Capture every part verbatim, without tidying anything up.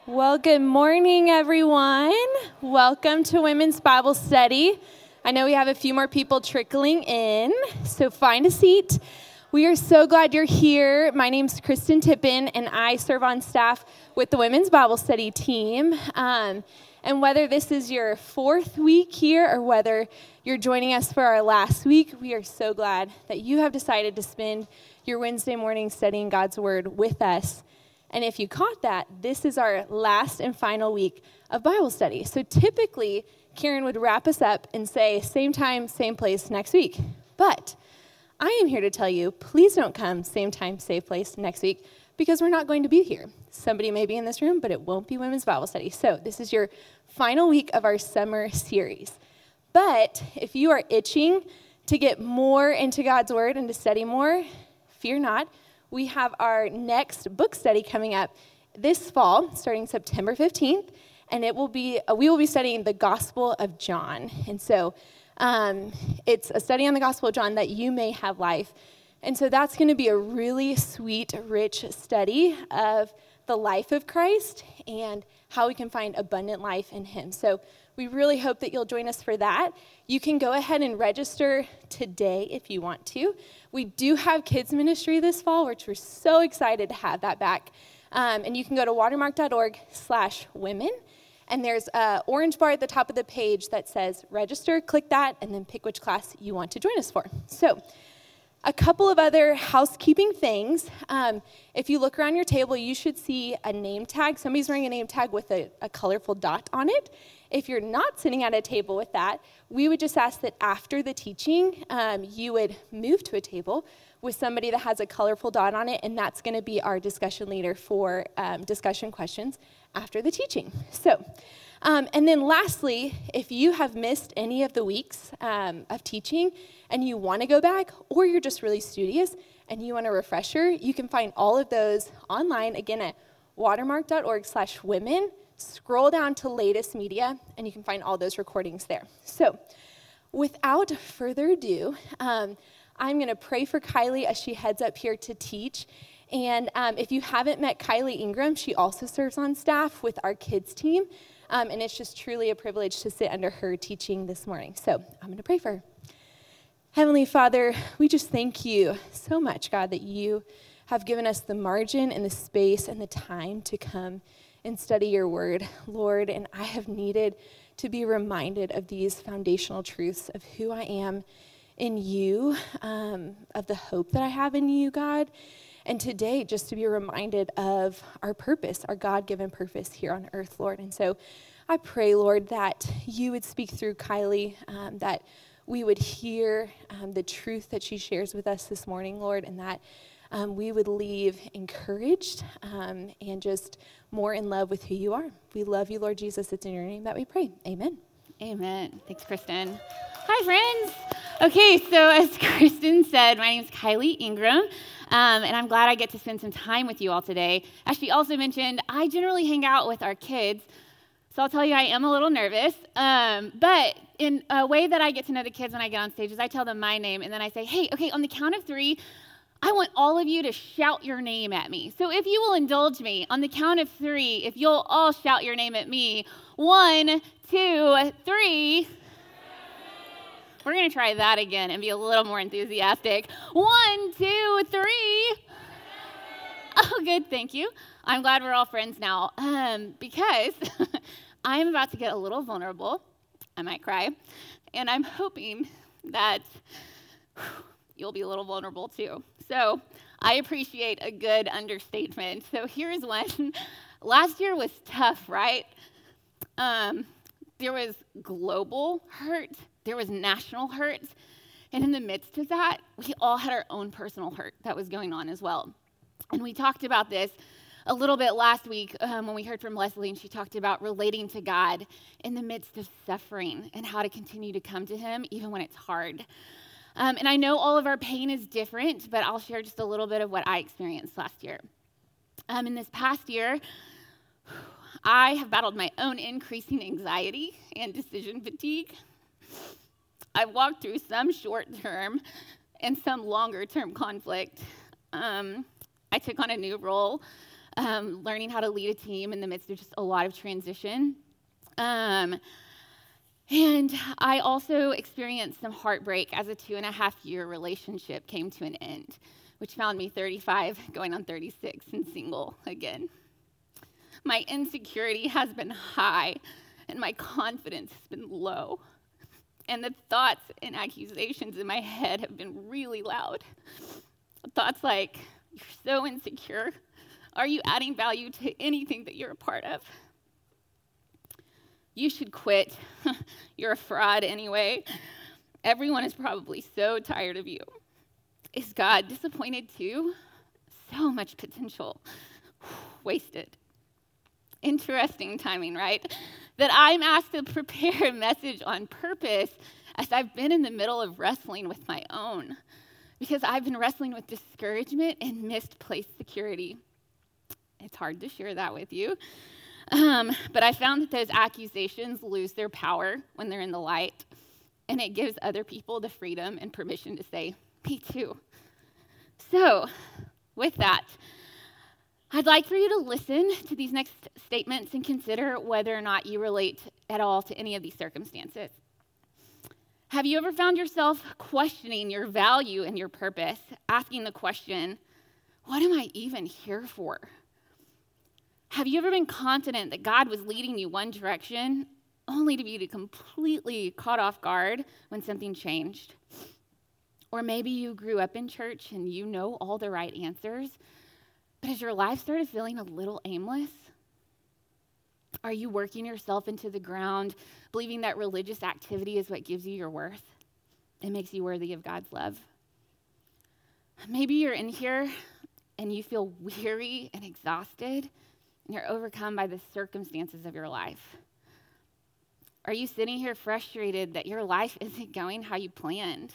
Well, good morning, everyone. Welcome to Women's Bible Study. I know we have a few more people trickling in, so find a seat. We are so glad you're here. My name's Kristen Tippin, and I serve on staff with the Women's Bible Study team. Um, and whether this is your fourth week here or whether you're joining us for our last week, we are so glad that you have decided to spend your Wednesday morning studying God's Word with us. And if you caught that, this is our last and final week of Bible study. So typically, Karen would wrap us up and say, same time, same place next week. But I am here to tell you, please don't come same time, same place next week, because we're not going to be here. Somebody may be in this room, but it won't be Women's Bible Study. So this is your final week of our summer series. But if you are itching to get more into God's Word and to study more, fear not. We have our next book study coming up this fall, starting September fifteenth, and it will be uh, we will be studying the Gospel of John. And so um, it's a study on the Gospel of John that you may have life. And so that's going to be a really sweet, rich study of the life of Christ and how we can find abundant life in Him. So we really hope that you'll join us for that. You can go ahead and register today if you want to. We do have kids ministry this fall, which we're so excited to have that back. Um, and you can go to watermark.org slash women. And there's an orange bar at the top of the page that says register. Click that and then pick which class you want to join us for. So a couple of other housekeeping things. Um, if you look around your table, you should see a name tag. Somebody's wearing a name tag with a, a colorful dot on it. If you're not sitting at a table with that, we would just ask that after the teaching, um, you would move to a table with somebody that has a colorful dot on it, and that's going to be our discussion leader for um, discussion questions after the teaching. So, um, and then lastly, if you have missed any of the weeks um, of teaching and you want to go back, or you're just really studious and you want a refresher, you can find all of those online, again, at watermark.org slash women. Scroll down to latest media, and you can find all those recordings there. So without further ado, um, I'm going to pray for Kylie as she heads up here to teach. And um, if you haven't met Kylie Ingram, she also serves on staff with our kids team. Um, and it's just truly a privilege to sit under her teaching this morning. So I'm going to pray for her. Heavenly Father, we just thank you so much, God, that you have given us the margin and the space and the time to come and study your word, Lord, and I have needed to be reminded of these foundational truths of who I am in you, um, of the hope that I have in you, God, and today just to be reminded of our purpose, our God-given purpose here on earth, Lord. And so I pray, Lord, that you would speak through Kylie, um, that we would hear um, the truth that she shares with us this morning, Lord, and that Um, we would leave encouraged um, and just more in love with who you are. We love you, Lord Jesus. It's in your name that we pray. Amen. Amen. Thanks, Kristen. Hi, friends. Okay, so as Kristen said, my name is Kylie Ingram, um, and I'm glad I get to spend some time with you all today. As she also mentioned, I generally hang out with our kids, so I'll tell you I am a little nervous, um, but in a way that I get to know the kids when I get on stage is I tell them my name, and then I say, hey, okay, on the count of three, I want all of you to shout your name at me. So if you will indulge me, on the count of three, if you'll all shout your name at me, one, two, three. We're going to try that again and be a little more enthusiastic. One, two, three. Oh, good, thank you. I'm glad we're all friends now um, because I'm about to get a little vulnerable. I might cry. And I'm hoping that you'll be a little vulnerable too. So I appreciate a good understatement. So here's one. Last year was tough, right? Um, there was global hurt. There was national hurt. And in the midst of that, we all had our own personal hurt that was going on as well. And we talked about this a little bit last week um, when we heard from Leslie, and she talked about relating to God in the midst of suffering and how to continue to come to Him even when it's hard. Um, and I know all of our pain is different, but I'll share just a little bit of what I experienced last year. Um, in this past year, I have battled my own increasing anxiety and decision fatigue. I've walked through some short-term and some longer-term conflict. Um, I took on a new role um, learning how to lead a team in the midst of just a lot of transition. Um, and I also experienced some heartbreak as a two and a half year relationship came to an end, which found me thirty-five, going on thirty-six, and single again. My insecurity has been high, and my confidence has been low. And the thoughts and accusations in my head have been really loud. Thoughts like, you're so insecure. Are you adding value to anything that you're a part of? You should quit. You're a fraud anyway. Everyone is probably so tired of you. Is God disappointed too? So much potential wasted. Interesting timing, right? That I'm asked to prepare a message on purpose as I've been in the middle of wrestling with my own, because I've been wrestling with discouragement and misplaced security. It's hard to share that with you, um, but I found that those accusations lose their power when they're in the light, and it gives other people the freedom and permission to say, me too. So, with that, I'd like for you to listen to these next statements and consider whether or not you relate at all to any of these circumstances. Have you ever found yourself questioning your value and your purpose, asking the question, what am I even here for? Have you ever been confident that God was leading you one direction, only to be completely caught off guard when something changed? Or maybe you grew up in church and you know all the right answers, but has your life started feeling a little aimless? Are you working yourself into the ground, believing that religious activity is what gives you your worth and makes you worthy of God's love? Maybe you're in here and you feel weary and exhausted, and you're overcome by the circumstances of your life. Are you sitting here frustrated that your life isn't going how you planned?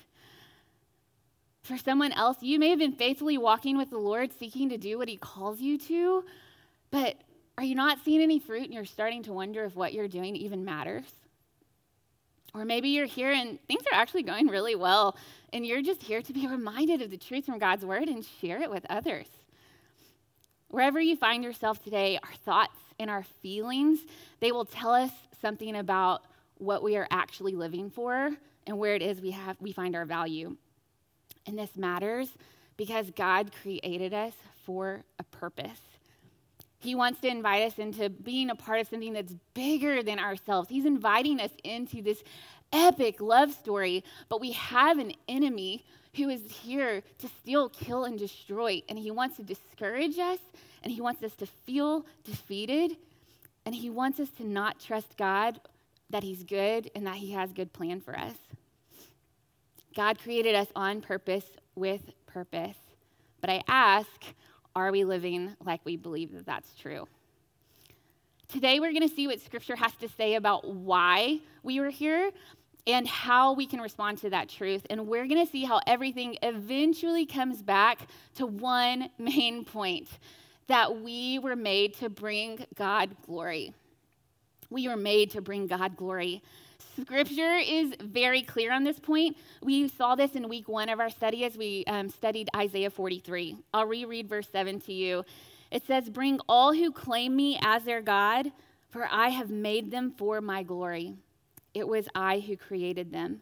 For someone else, you may have been faithfully walking with the Lord, seeking to do what he calls you to, but are you not seeing any fruit and you're starting to wonder if what you're doing even matters? Or maybe you're here and things are actually going really well, and you're just here to be reminded of the truth from God's word and share it with others. Wherever you find yourself today, our thoughts and our feelings, they will tell us something about what we are actually living for and where it is we have we find our value. And this matters because God created us for a purpose. He wants to invite us into being a part of something that's bigger than ourselves. He's inviting us into this epic love story, but we have an enemy who is here to steal, kill, and destroy. And he wants to discourage us, and he wants us to feel defeated, and he wants us to not trust God, that he's good and that he has a good plan for us. God created us on purpose with purpose. But I ask, are we living like we believe that that's true? Today we're going to see what Scripture has to say about why we were here and how we can respond to that truth. And we're going to see how everything eventually comes back to one main point, that we were made to bring God glory. We were made to bring God glory. Scripture is very clear on this point. We saw this in week one of our study as we um, studied Isaiah forty-three. I'll reread verse seven to you. It says, "Bring all who claim me as their God, for I have made them for my glory. It was I who created them."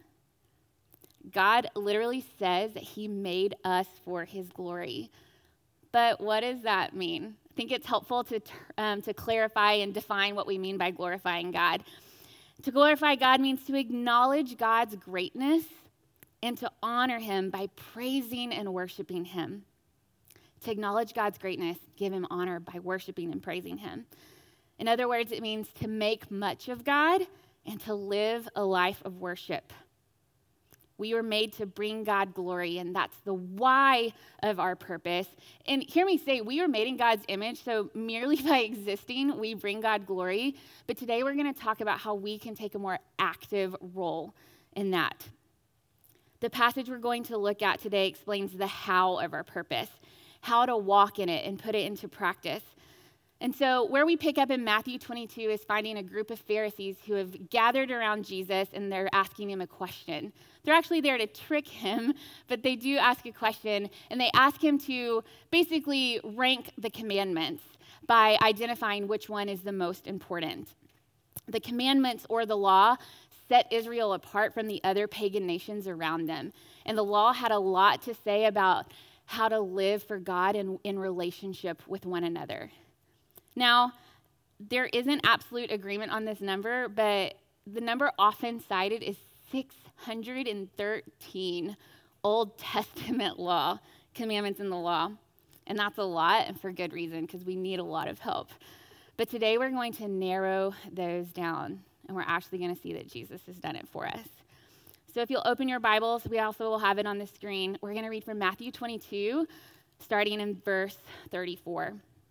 God literally says that he made us for his glory. But what does that mean? I think it's helpful to, um, to clarify and define what we mean by glorifying God. To glorify God means to acknowledge God's greatness and to honor him by praising and worshiping him. To acknowledge God's greatness, give him honor by worshiping and praising him. In other words, it means to make much of God and to live a life of worship. We were made to bring God glory, and that's the why of our purpose. And hear me say, we were made in God's image, so merely by existing, we bring God glory. But today we're going to talk about how we can take a more active role in that. The passage we're going to look at today explains the how of our purpose, how to walk in it and put it into practice. And so where we pick up in Matthew twenty-two is finding a group of Pharisees who have gathered around Jesus, and they're asking him a question. They're actually there to trick him, but they do ask a question, and they ask him to basically rank the commandments by identifying which one is the most important. The commandments, or the law, set Israel apart from the other pagan nations around them. And the law had a lot to say about how to live for God and in relationship with one another. Now, there isn't absolute agreement on this number, but the number often cited is six hundred thirteen Old Testament law, commandments in the law. And that's a lot, and for good reason, because we need a lot of help. But today we're going to narrow those down, and we're actually going to see that Jesus has done it for us. So if you'll open your Bibles, we also will have it on the screen. We're going to read from Matthew twenty-two, starting in verse thirty-four.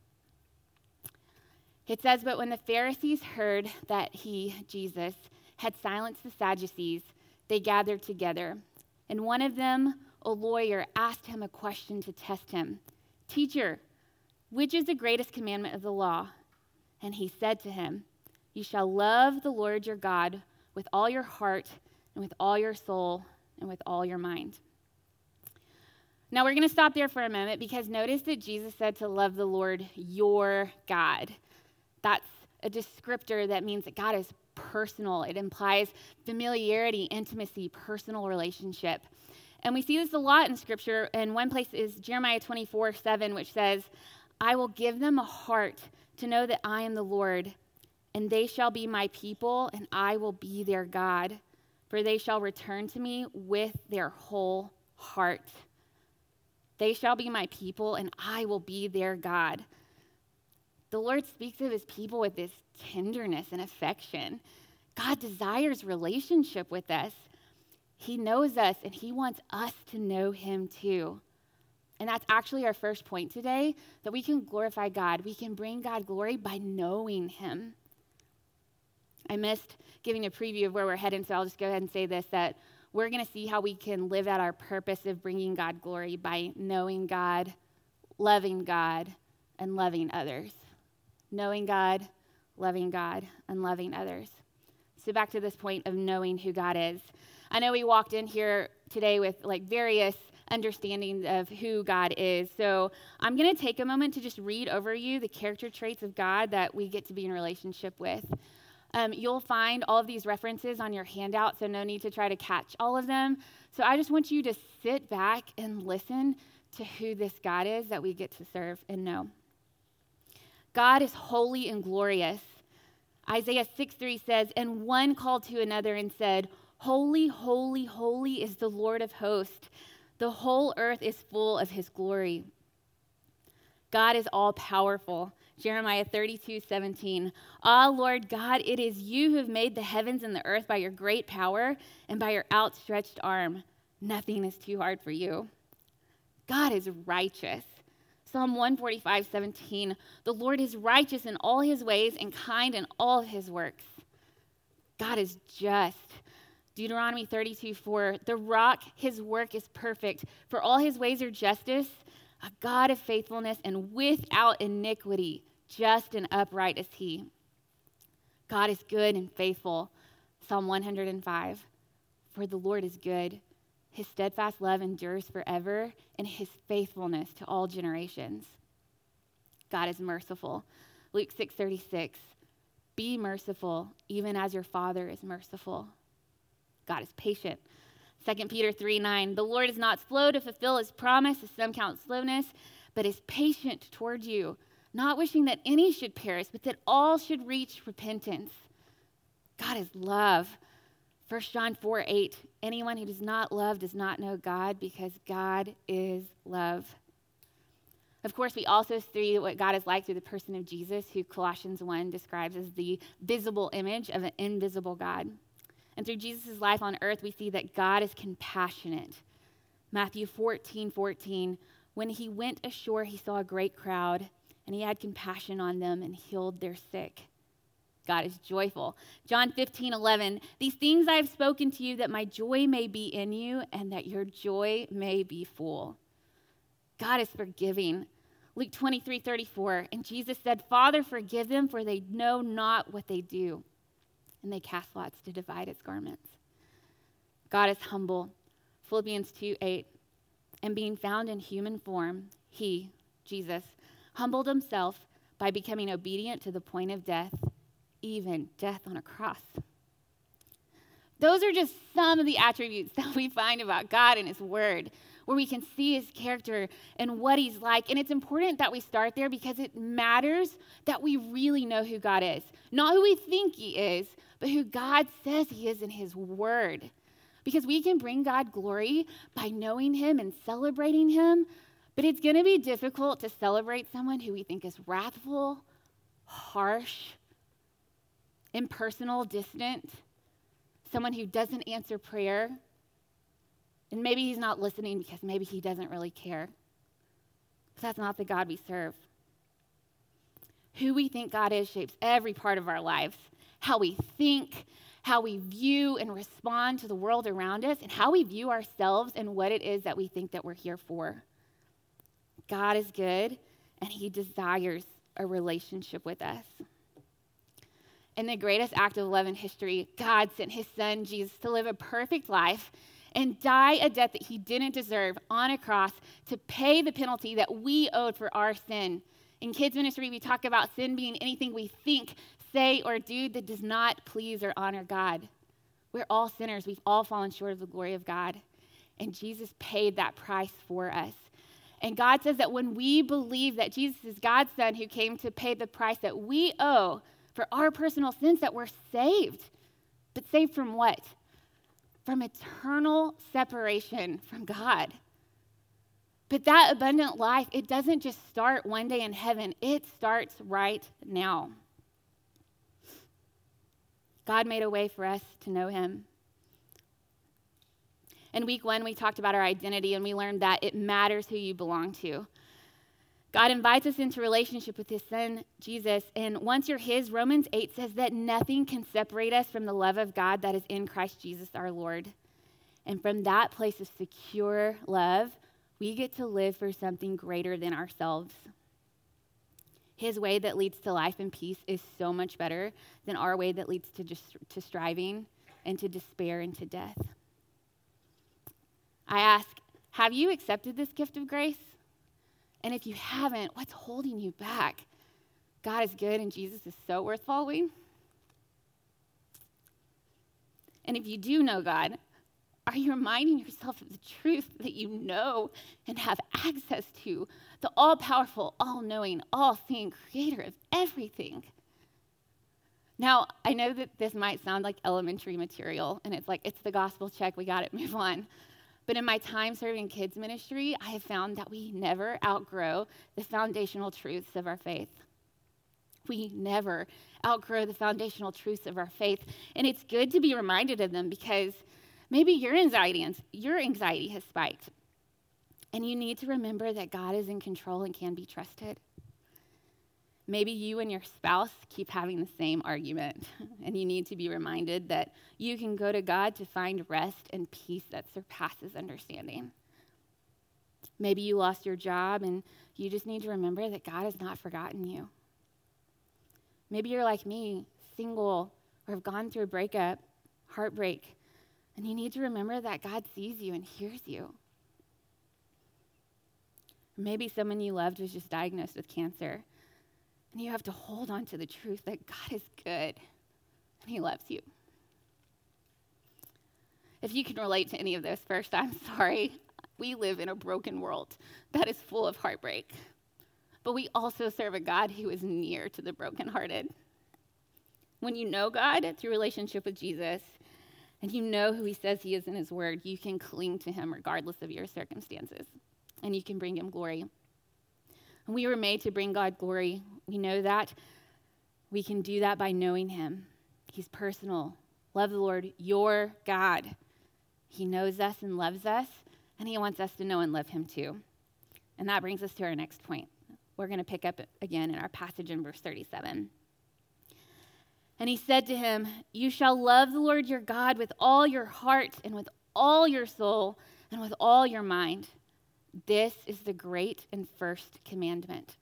It says, "But when the Pharisees heard that he, Jesus, had silenced the Sadducees, they gathered together. And one of them, a lawyer, asked him a question to test him. 'Teacher, which is the greatest commandment of the law?' And he said to him, 'You shall love the Lord your God with all your heart and with all your soul and with all your mind.'" Now we're going to stop there for a moment, because notice that Jesus said to love the Lord your God. That's a descriptor that means that God is personal. It implies familiarity, intimacy, personal relationship. And we see this a lot in Scripture. And one place is Jeremiah twenty-four seven, which says, "I will give them a heart to know that I am the Lord, and they shall be my people, and I will be their God. For they shall return to me with their whole heart. They shall be my people, and I will be their God." The Lord speaks of his people with this tenderness and affection. God desires relationship with us. He knows us, and he wants us to know him too. And that's actually our first point today, that we can glorify God. We can bring God glory by knowing him. I missed giving a preview of where we're heading, so I'll just go ahead and say this, that we're going to see how we can live out our purpose of bringing God glory by knowing God, loving God, and loving others. Knowing God, loving God, and loving others. So back to this point of knowing who God is. I know we walked in here today with like various understandings of who God is. So I'm going to take a moment to just read over you the character traits of God that we get to be in relationship with. Um, you'll find all of these references on your handout, so no need to try to catch all of them. So I just want you to sit back and listen to who this God is that we get to serve and know. God is holy and glorious. Isaiah six three says, "And one called to another and said, 'Holy, holy, holy is the Lord of hosts. The whole earth is full of his glory.'" God is all-powerful. Jeremiah thirty-two seventeen, "Ah, Lord God, it is you who have made the heavens and the earth by your great power and by your outstretched arm. Nothing is too hard for you." God is righteous. Psalm one forty-five seventeen, "The Lord is righteous in all his ways and kind in all of his works." God is just. Deuteronomy thirty-two four, "The rock, his work is perfect, for all his ways are justice, a God of faithfulness and without iniquity, just and upright is he." God is good and faithful. Psalm one hundred five, "For the Lord is good. His steadfast love endures forever, and his faithfulness to all generations." God is merciful. Luke six thirty-six, "Be merciful, even as your Father is merciful." God is patient. Second Peter three nine, "The Lord is not slow to fulfill his promise, as some count slowness, but is patient toward you, not wishing that any should perish, but that all should reach repentance." God is love. First John four eight, "Anyone who does not love does not know God, because God is love." Of course, we also see what God is like through the person of Jesus, who Colossians one describes as the visible image of an invisible God. And through Jesus' life on earth, we see that God is compassionate. Matthew fourteen fourteen, "When he went ashore, he saw a great crowd, and he had compassion on them and healed their sick." God is joyful. John fifteen eleven, "These things I have spoken to you, that my joy may be in you, and that your joy may be full." God is forgiving. Luke twenty-three thirty-four, and Jesus said, Father, forgive them, for they know not what they do. And they cast lots to divide his garments. God is humble. Philippians two eight, and being found in human form, he, Jesus, humbled himself by becoming obedient to the point of death, even death on a cross. Those are just some of the attributes that we find about God in his word, where we can see his character and what he's like. And it's important that we start there because it matters that we really know who God is. Not who we think he is, but who God says he is in his word. Because we can bring God glory by knowing him and celebrating him, but it's going to be difficult to celebrate someone who we think is wrathful, harsh, impersonal, distant, someone who doesn't answer prayer. And maybe he's not listening because maybe he doesn't really care. But that's not the God we serve. Who we think God is shapes every part of our lives. How we think, how we view and respond to the world around us, and how we view ourselves and what it is that we think that we're here for. God is good, and he desires a relationship with us. In the greatest act of love in history, God sent his son, Jesus, to live a perfect life and die a death that he didn't deserve on a cross to pay the penalty that we owed for our sin. In kids ministry, we talk about sin being anything we think, say, or do that does not please or honor God. We're all sinners. We've all fallen short of the glory of God. And Jesus paid that price for us. And God says that when we believe that Jesus is God's son who came to pay the price that we owe for our personal sins, that we're saved. But saved from what? From eternal separation from God. But that abundant life, it doesn't just start one day in heaven. It starts right now. God made a way for us to know him. In week one, we talked about our identity, and we learned that it matters who you belong to. God invites us into relationship with his son, Jesus, and once you're his, Romans eight says that nothing can separate us from the love of God that is in Christ Jesus our Lord. And from that place of secure love, we get to live for something greater than ourselves. His way that leads to life and peace is so much better than our way that leads to just to striving and to despair and to death. I ask, have you accepted this gift of grace? And if you haven't, what's holding you back? God is good and Jesus is so worth following. And if you do know God, are you reminding yourself of the truth that you know and have access to, the all-powerful, all-knowing, all-seeing creator of everything? Now, I know that this might sound like elementary material, and it's like, it's the gospel, check, we got it, move on. But in my time serving kids ministry, I have found that we never outgrow the foundational truths of our faith. We never outgrow the foundational truths of our faith. And it's good to be reminded of them because maybe your anxiety, your anxiety has spiked. And you need to remember that God is in control and can be trusted. Maybe you and your spouse keep having the same argument, and you need to be reminded that you can go to God to find rest and peace that surpasses understanding. Maybe you lost your job, and you just need to remember that God has not forgotten you. Maybe you're like me, single, or have gone through a breakup, heartbreak, and you need to remember that God sees you and hears you. Maybe someone you loved was just diagnosed with cancer. And you have to hold on to the truth that God is good and he loves you. If you can relate to any of this first, I'm sorry. We live in a broken world that is full of heartbreak. But we also serve a God who is near to the brokenhearted. When you know God through relationship with Jesus, and you know who he says he is in his word, you can cling to him regardless of your circumstances. And you can bring him glory. We were made to bring God glory. We know that. We can do that by knowing him. He's personal. Love the Lord, your God. He knows us and loves us, and he wants us to know and love him too. And that brings us to our next point. We're going to pick up again in our passage in verse thirty-seven. And he said to him, you shall love the Lord your God with all your heart and with all your soul and with all your mind. This is the great and first commandment.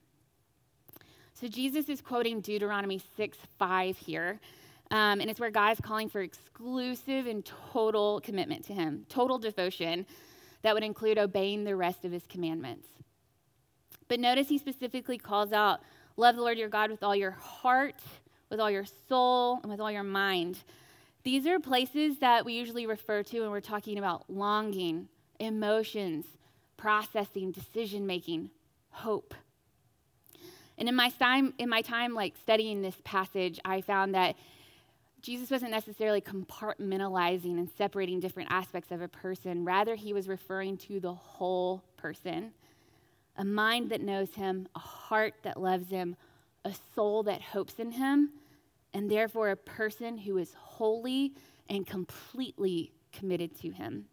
So Jesus is quoting Deuteronomy six five here, um, and it's where God is calling for exclusive and total commitment to him, total devotion that would include obeying the rest of his commandments. But notice he specifically calls out, love the Lord your God with all your heart, with all your soul, and with all your mind. These are places that we usually refer to when we're talking about longing, emotions, processing, decision-making, hope. And in my time, in my time like studying this passage, I found that Jesus wasn't necessarily compartmentalizing and separating different aspects of a person. Rather, he was referring to the whole person. A mind that knows him, a heart that loves him, a soul that hopes in him, and therefore a person who is wholly and completely committed to him.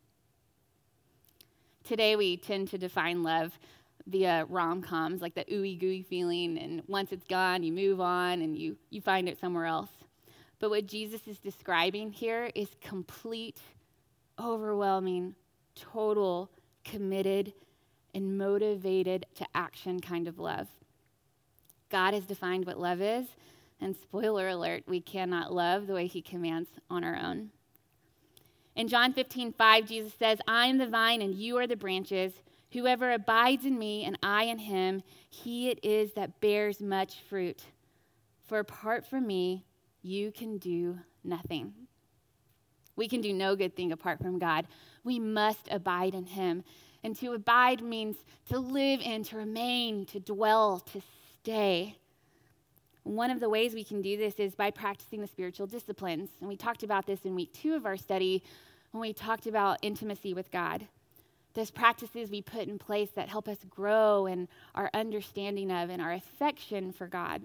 Today, we tend to define love via rom-coms, like the ooey-gooey feeling, and once it's gone, you move on and you, you find it somewhere else. But what Jesus is describing here is complete, overwhelming, total, committed, and motivated to action kind of love. God has defined what love is, and spoiler alert, we cannot love the way he commands on our own. In John fifteen five, Jesus says, I am the vine and you are the branches. Whoever abides in me and I in him, he it is that bears much fruit. For apart from me, you can do nothing. We can do no good thing apart from God. We must abide in him. And to abide means to live in, to remain, to dwell, to stay. One of the ways we can do this is by practicing the spiritual disciplines. And we talked about this in week two of our study when we talked about intimacy with God. Those practices we put in place that help us grow in our understanding of and our affection for God.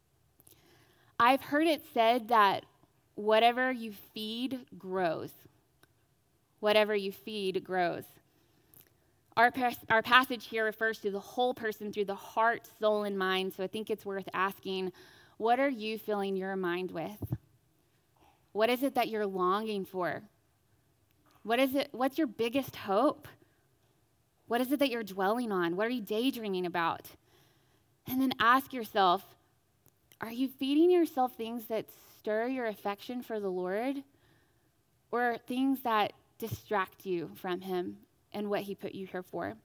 I've heard it said that whatever you feed grows. Whatever you feed grows. Our, pas- our passage here refers to the whole person through the heart, soul, and mind. So I think it's worth asking, what are you filling your mind with? What is it that you're longing for? What is it? What's your biggest hope? What is it that you're dwelling on? What are you daydreaming about? And then ask yourself, are you feeding yourself things that stir your affection for the Lord, or things that distract you from him and what he put you here for?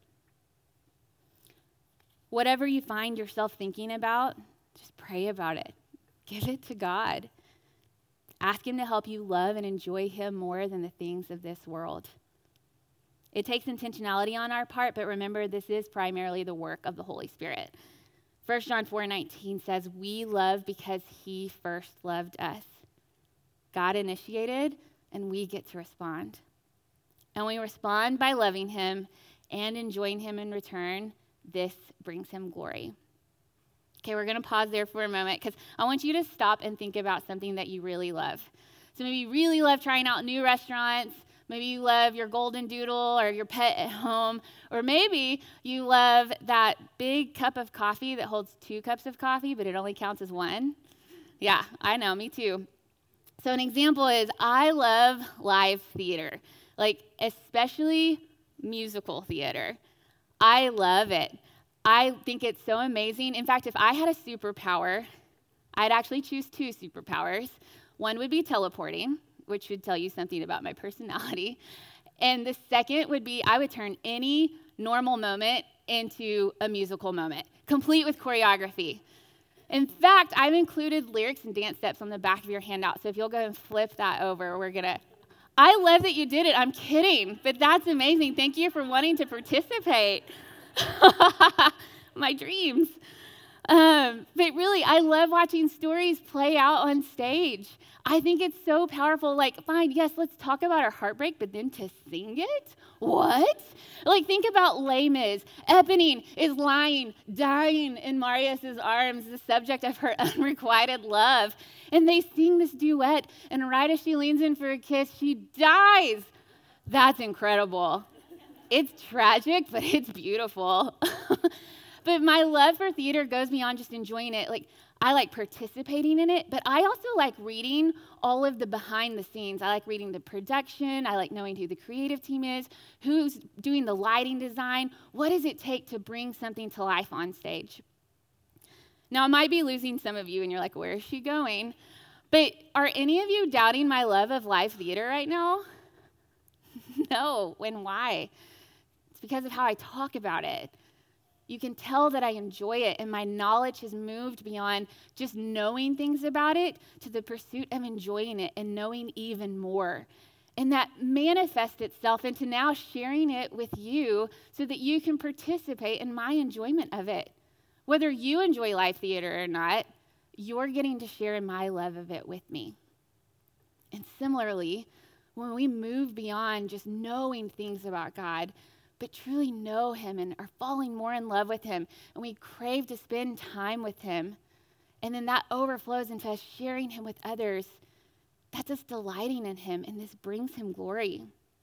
Whatever you find yourself thinking about, just pray about it. Give it to God. Ask him to help you love and enjoy him more than the things of this world. It takes intentionality on our part, but remember, this is primarily the work of the Holy Spirit. First John four nineteen says, we love because he first loved us. God initiated, and we get to respond. And we respond by loving him and enjoying him in return. This brings him glory. Okay, we're going to pause there for a moment because I want you to stop and think about something that you really love. So maybe you really love trying out new restaurants. Maybe you love your golden doodle or your pet at home. Or maybe you love that big cup of coffee that holds two cups of coffee, but it only counts as one. Yeah, I know, me too. So an example is I love live theater, like especially musical theater. I love it. I think it's so amazing. In fact, if I had a superpower, I'd actually choose two superpowers. One would be teleporting, which would tell you something about my personality. And the second would be I would turn any normal moment into a musical moment, complete with choreography. In fact, I've included lyrics and dance steps on the back of your handout. So if you'll go and flip that over, we're going to. I love that you did it. I'm kidding, but that's amazing. Thank you for wanting to participate. My dreams. Um, but really, I love watching stories play out on stage. I think it's so powerful. Like, fine, yes, let's talk about our heartbreak, but then to sing it? What? Like, think about Les Mis. Eponine is lying, dying in Marius' arms, the subject of her unrequited love. And they sing this duet, and right as she leans in for a kiss, she dies. That's incredible. It's tragic, but it's beautiful. But my love for theater goes beyond just enjoying it. Like, I like participating in it, but I also like reading all of the behind the scenes. I like reading the production. I like knowing who the creative team is, who's doing the lighting design. What does it take to bring something to life on stage? Now, I might be losing some of you, and you're like, where is she going? But are any of you doubting my love of live theater right now? No. And why? It's because of how I talk about it. You can tell that I enjoy it, and my knowledge has moved beyond just knowing things about it to the pursuit of enjoying it and knowing even more. And that manifests itself into now sharing it with you so that you can participate in my enjoyment of it. Whether you enjoy live theater or not, you're getting to share in my love of it with me. And similarly, when we move beyond just knowing things about God, but truly know him and are falling more in love with him, and we crave to spend time with him, and then that overflows into us sharing him with others, that's us delighting in him, and this brings him glory.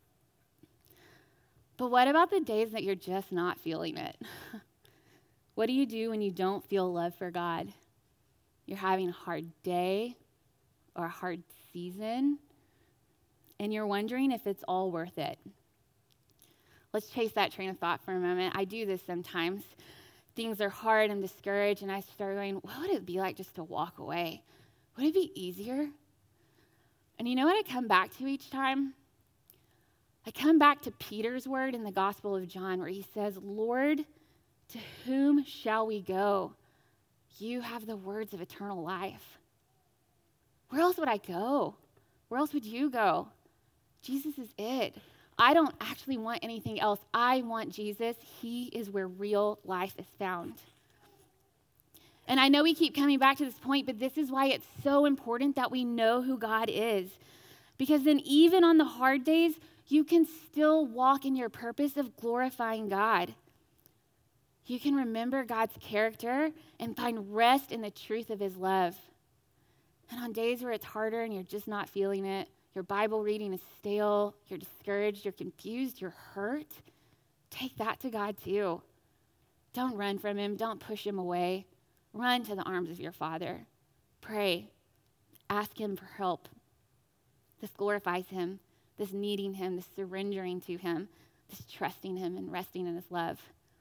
But what about the days that you're just not feeling it? What do you do when you don't feel love for God? You're having a hard day or a hard season, and you're wondering if it's all worth it. Let's chase that train of thought for a moment. I do this sometimes. Things are hard, I'm discouraged, and I start going, what would it be like just to walk away? Would it be easier? And you know what I come back to each time? I come back to Peter's word in the Gospel of John where he says, Lord, to whom shall we go? You have the words of eternal life. Where else would I go? Where else would you go? Jesus is it. I don't actually want anything else. I want Jesus. He is where real life is found. And I know we keep coming back to this point, but this is why it's so important that we know who God is. Because then even on the hard days, you can still walk in your purpose of glorifying God. You can remember God's character and find rest in the truth of his love. And on days where it's harder and you're just not feeling it, your Bible reading is stale, you're discouraged, you're confused, you're hurt, take that to God too. Don't run from him. Don't push him away. Run to the arms of your Father. Pray. Ask him for help. This glorifies him, this needing him, this surrendering to him, this trusting him and resting in his love.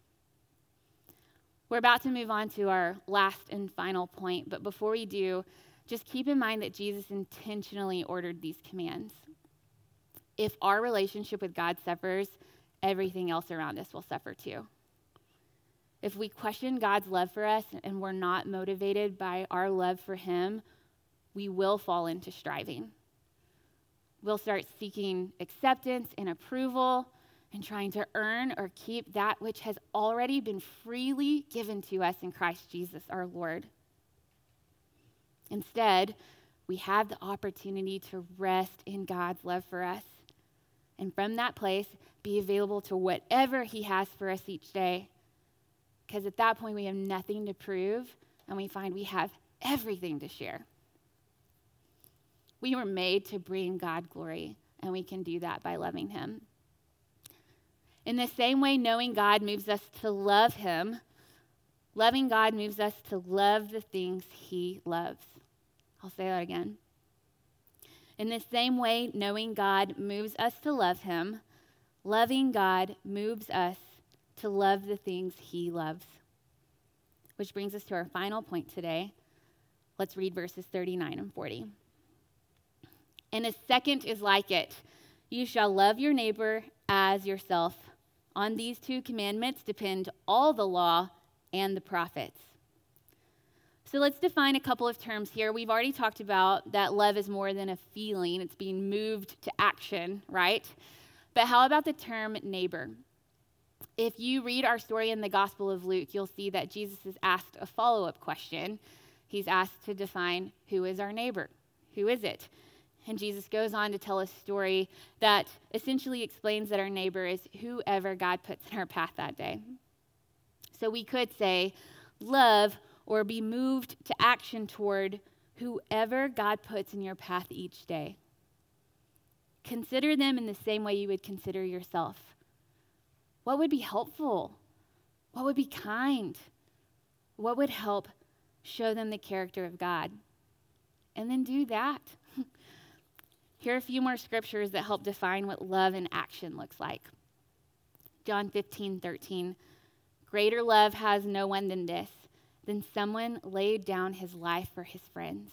We're about to move on to our last and final point, but before we do, just keep in mind that Jesus intentionally ordered these commands. If our relationship with God suffers, everything else around us will suffer too. If we question God's love for us and we're not motivated by our love for him, we will fall into striving. We'll start seeking acceptance and approval and trying to earn or keep that which has already been freely given to us in Christ Jesus our Lord. Instead, we have the opportunity to rest in God's love for us. And from that place, be available to whatever he has for us each day. Because at that point, we have nothing to prove, and we find we have everything to share. We were made to bring God glory, and we can do that by loving him. In the same way, knowing God moves us to love him, loving God moves us to love the things he loves. I'll say that again. In the same way, knowing God moves us to love him, loving God moves us to love the things he loves. Which brings us to our final point today. Let's read verses thirty-nine and forty. And a second is like it. You shall love your neighbor as yourself. On these two commandments depend all the law and the prophets. So let's define a couple of terms here. We've already talked about that love is more than a feeling. It's being moved to action, right? But how about the term neighbor? If you read our story in the Gospel of Luke, you'll see that Jesus is asked a follow-up question. He's asked to define who is our neighbor. Who is it? And Jesus goes on to tell a story that essentially explains that our neighbor is whoever God puts in our path that day. So we could say, love or be moved to action toward whoever God puts in your path each day. Consider them in the same way you would consider yourself. What would be helpful? What would be kind? What would help show them the character of God? And then do that. Here are a few more scriptures that help define what love in action looks like. John fifteen thirteen. Greater love has no one than this, than someone laid down his life for his friends.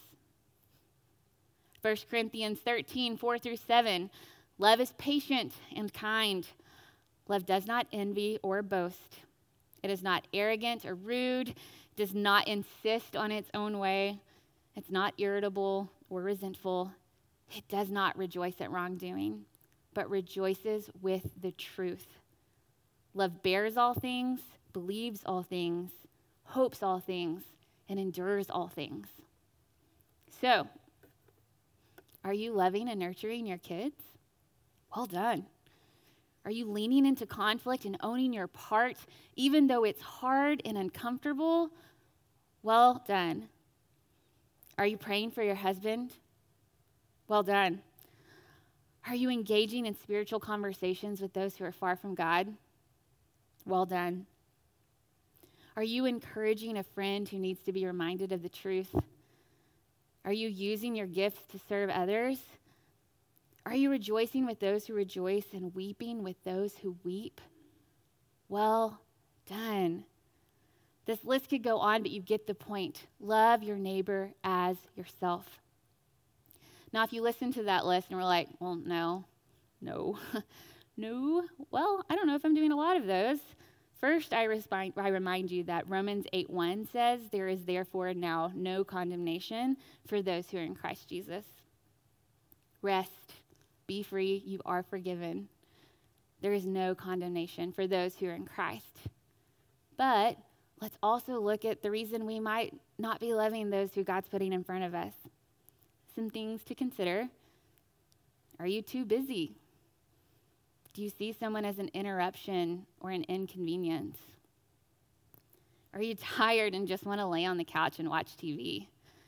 First Corinthians thirteen four through seven. Love is patient and kind. Love does not envy or boast. It is not arrogant or rude, does not insist on its own way. It's not irritable or resentful. It does not rejoice at wrongdoing, but rejoices with the truth. Love bears all things, believes all things, hopes all things, and endures all things. So, are you loving and nurturing your kids? Well done. Are you leaning into conflict and owning your part, even though it's hard and uncomfortable? Well done. Are you praying for your husband? Well done. Are you engaging in spiritual conversations with those who are far from God? Well done. Are you encouraging a friend who needs to be reminded of the truth? Are you using your gifts to serve others? Are you rejoicing with those who rejoice and weeping with those who weep? Well done. This list could go on, but you get the point. Love your neighbor as yourself. Now, if you listen to that list and we're like, well, no, no, no, well, I don't know if I'm doing a lot of those. First, I, resp- I remind you that Romans eight one says, there is therefore now no condemnation for those who are in Christ Jesus. Rest, be free, you are forgiven. There is no condemnation for those who are in Christ. But let's also look at the reason we might not be loving those who God's putting in front of us. Some things to consider. Are you too busy? Do you see someone as an interruption or an inconvenience? Are you tired and just want to lay on the couch and watch T V?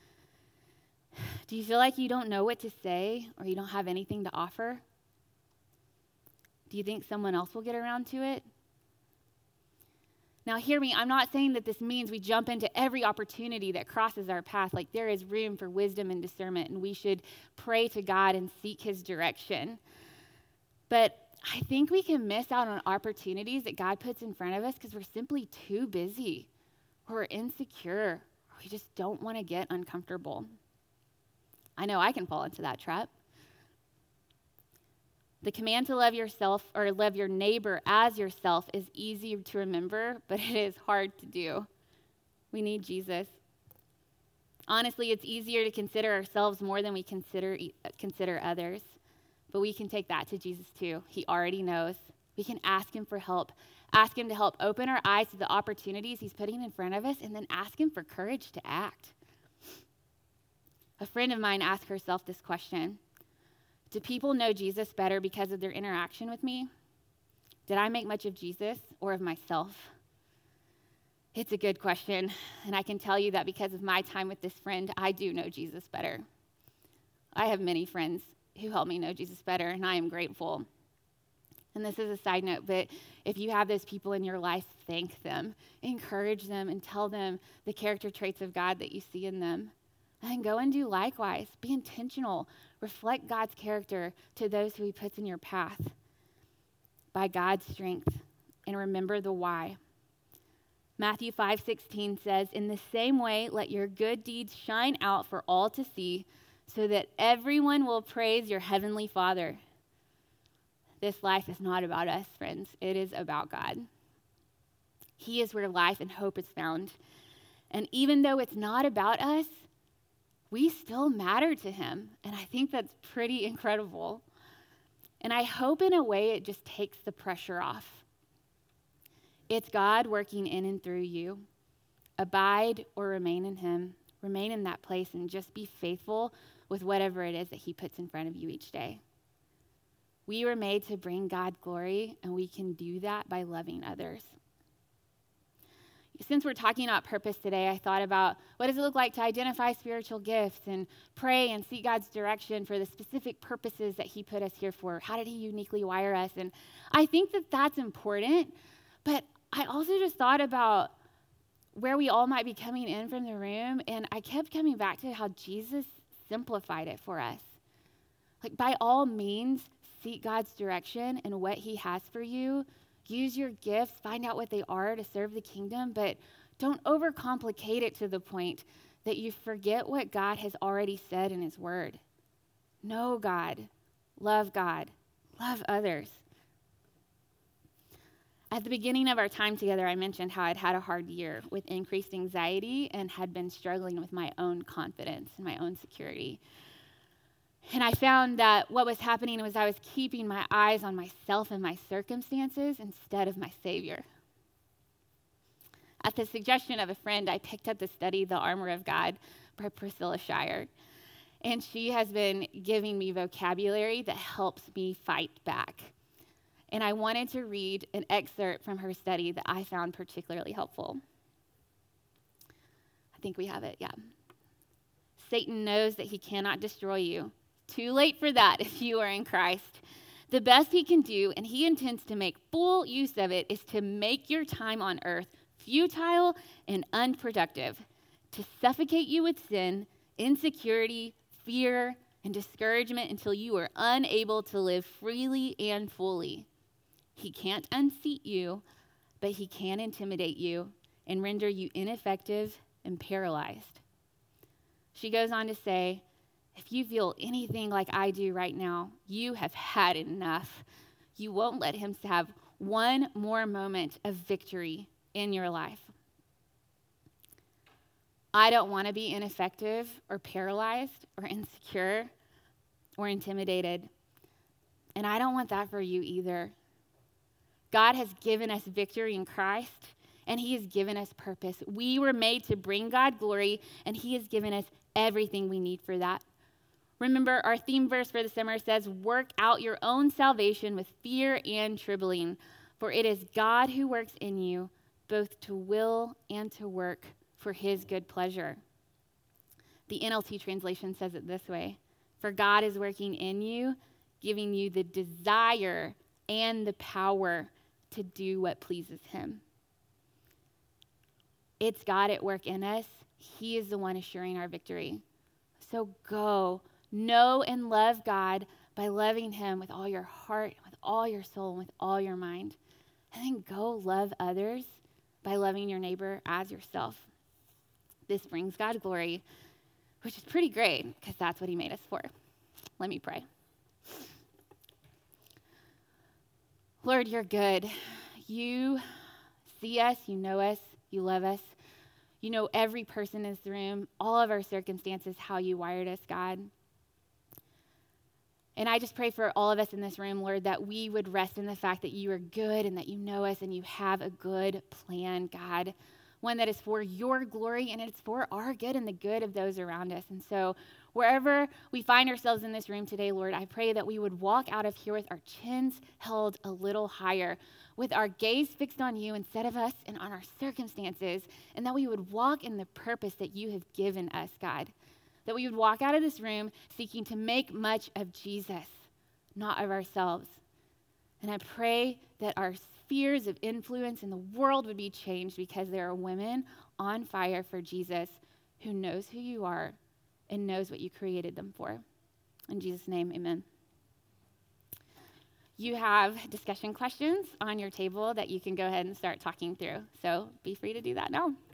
Do you feel like you don't know what to say or you don't have anything to offer? Do you think someone else will get around to it? Now, hear me, I'm not saying that this means we jump into every opportunity that crosses our path. Like, there is room for wisdom and discernment, and we should pray to God and seek his direction. But I think we can miss out on opportunities that God puts in front of us because we're simply too busy, or we're insecure, or we just don't want to get uncomfortable. I know I can fall into that trap. The command to love yourself or love your neighbor as yourself is easy to remember, but it is hard to do. We need Jesus. Honestly, it's easier to consider ourselves more than we consider consider others. But we can take that to Jesus too. He already knows. We can ask him for help. Ask him to help open our eyes to the opportunities he's putting in front of us, and then ask him for courage to act. A friend of mine asked herself this question. Do people know Jesus better because of their interaction with me? Did I make much of Jesus or of myself? It's a good question, and I can tell you that because of my time with this friend, I do know Jesus better. I have many friends who help me know Jesus better, and I am grateful. And this is a side note, but if you have those people in your life, thank them, encourage them, and tell them the character traits of God that you see in them. And then go and do likewise. Be intentional. Reflect God's character to those who he puts in your path by God's strength. And remember the why. Matthew five sixteen says, in the same way, let your good deeds shine out for all to see, so that everyone will praise your heavenly Father. This life is not about us, friends. It is about God. He is where life and hope is found. And even though it's not about us, we still matter to him. And I think that's pretty incredible. And I hope in a way it just takes the pressure off. It's God working in and through you. Abide or remain in him. Remain in that place and just be faithful with whatever it is that he puts in front of you each day. We were made to bring God glory, and we can do that by loving others. Since we're talking about purpose today, I thought about what does it look like to identify spiritual gifts and pray and seek God's direction for the specific purposes that he put us here for. How did he uniquely wire us? And I think that that's important, but I also just thought about where we all might be coming in from the room, and I kept coming back to how Jesus simplified it for us. Like, by all means, seek God's direction and what he has for you. Use your gifts, find out what they are to serve the kingdom, but don't overcomplicate it to the point that you forget what God has already said in his word. Know God, love God, love others. At the beginning of our time together, I mentioned how I'd had a hard year with increased anxiety and had been struggling with my own confidence and my own security. And I found that what was happening was I was keeping my eyes on myself and my circumstances instead of my Savior. At the suggestion of a friend, I picked up the study, The Armor of God, by Priscilla Shirer. And she has been giving me vocabulary that helps me fight back. And I wanted to read an excerpt from her study that I found particularly helpful. I think we have it, yeah. Satan knows that he cannot destroy you. Too late for that if you are in Christ. The best he can do, and he intends to make full use of it, is to make your time on earth futile and unproductive, to suffocate you with sin, insecurity, fear, and discouragement until you are unable to live freely and fully. He can't unseat you, but he can intimidate you and render you ineffective and paralyzed. She goes on to say, if you feel anything like I do right now, you have had enough. You won't let him have one more moment of victory in your life. I don't want to be ineffective or paralyzed or insecure or intimidated. And I don't want that for you either. God has given us victory in Christ, and he has given us purpose. We were made to bring God glory, and he has given us everything we need for that. Remember, our theme verse for the summer says, work out your own salvation with fear and trembling, for it is God who works in you, both to will and to work for his good pleasure. The N L T translation says it this way, for God is working in you, giving you the desire and the power to do what pleases him. It's God at work in us. He is the one assuring our victory. So go, know and love God by loving him with all your heart, with all your soul, and with all your mind. And then go love others by loving your neighbor as yourself. This brings God glory, which is pretty great because that's what he made us for. Let me pray. Lord, you're good. You see us, you know us, you love us. You know every person in this room, all of our circumstances, how you wired us, God. And I just pray for all of us in this room, Lord, that we would rest in the fact that you are good and that you know us and you have a good plan, God. One that is for your glory and it's for our good and the good of those around us. And so wherever we find ourselves in this room today, Lord, I pray that we would walk out of here with our chins held a little higher, with our gaze fixed on you instead of us and on our circumstances, and that we would walk in the purpose that you have given us, God. That we would walk out of this room seeking to make much of Jesus, not of ourselves. And I pray that our spheres of influence in the world would be changed because there are women on fire for Jesus who knows who you are and knows what you created them for. In Jesus' name, amen. You have discussion questions on your table that you can go ahead and start talking through. So be free to do that now.